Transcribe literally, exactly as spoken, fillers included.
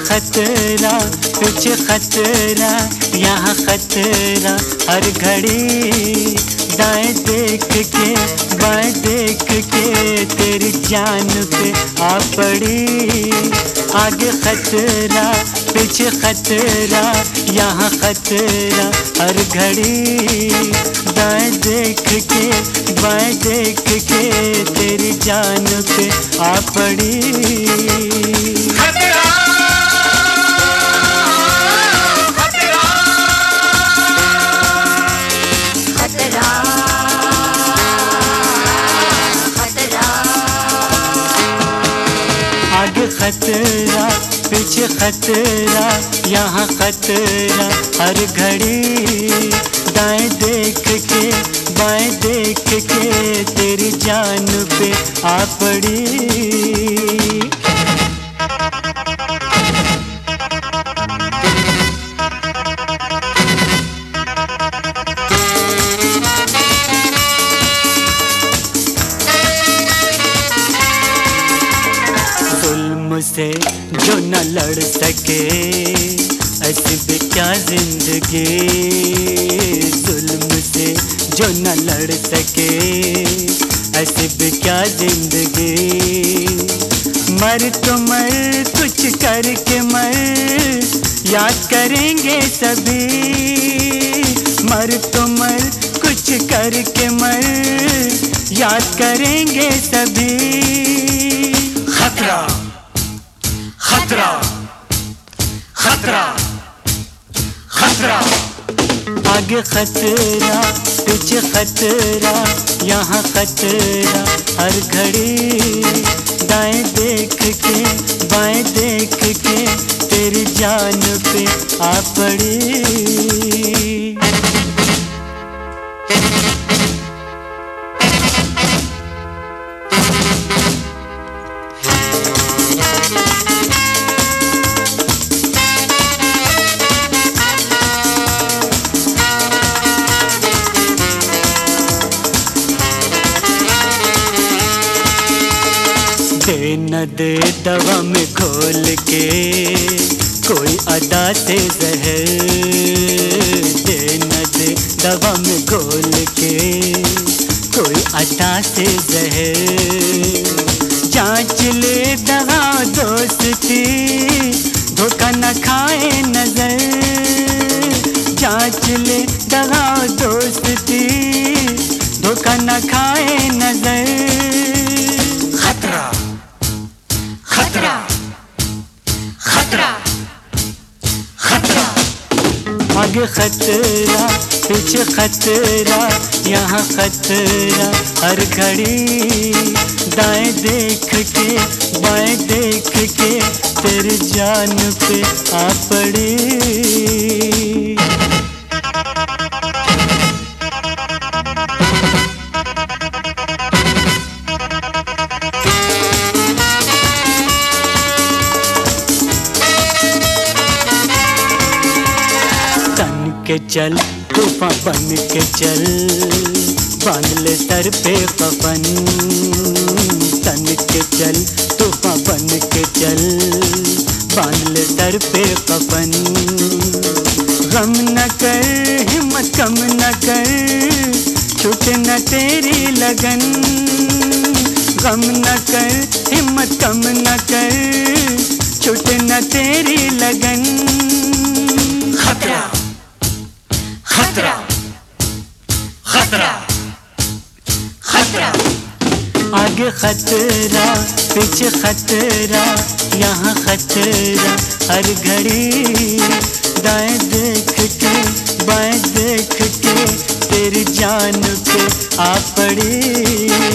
खतरा पीछे खतरा, यहाँ खतरा हर घड़ी। दाएं देख के बाएं देख के तेरी जान पे आ पड़ी। आगे खतरा पीछे खतरा, यहाँ खतरा हर घड़ी। दाएं देख के बाएं देख के तेरी जान पे आ पड़ी। खतरा, खतरा, खतरा, खतरा। आगे खतरा पीछे खतरा, यहाँ खतरा हर घड़ी। दाएं देख के बाएं देख के तेरी जान पे आ पड़ी। जुल्म से जो न लड़ सके ऐसी भी क्या जिंदगी। जुल्म से जो न लड़ सके ऐसी भी क्या जिंदगी। मर तो मर कुछ करके मर, याद करेंगे सभी। मर तो मर कुछ करके मर, याद करेंगे सभी। खतरा, खतरा, खतरा, खतरा। आगे खतरा पीछे खतरा, यहाँ खतरा हर घड़ी। दाएं देख के बाएं देख के तेरी जान पे आ पड़ी। दे न दे दवा में घोल के कोई अदा से जहर। दे न दे दवा में घोल के कोई अदा से जहर। जांच ले दवा दोस्ती, धोखा न खाए नजर। जांच ले दवा दोस्ती, धोखा न खाए नजर। खतरा, खतरा, खतरा, खतरा। आगे खतरा पीछे खतरा, यहाँ खतरा हर घड़ी। दाएं देख के बाएं देख के तेरी जान पे आ पड़ी। के चल तूफान बन के चल, बांध ले सर पे कफन। तन के चल तूफान बन के चल, बांध ले सर पे कफन। गम न कर हिम्मत कम न कर, छूटे न तेरी लगन। गम न कर हिम्मत कम न कर, छूटे न तेरी लगन। खतरा, खतरा, खतरा, खतरा। आगे खतरा पीछे खतरा, यहाँ खतरा हर घड़ी। दाएं देख के बाएं देख के तेरी जान पे आ पड़ी।